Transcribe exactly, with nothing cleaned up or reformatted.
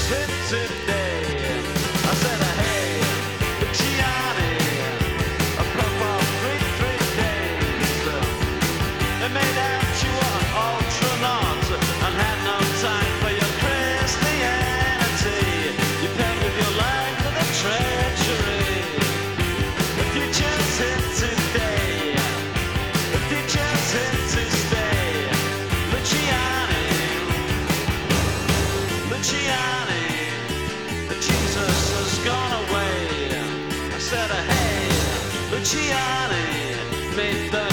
hit today. I said, hey, Luciani, a puff for three, three days. They made out you were an ultranaut and had no time for your Christianity. You paid with your life for the treachery. The future's hit today. The future's hit to stay. Luciani, Luciani, the Jesus has gone away. I said, hey, Luciani, made the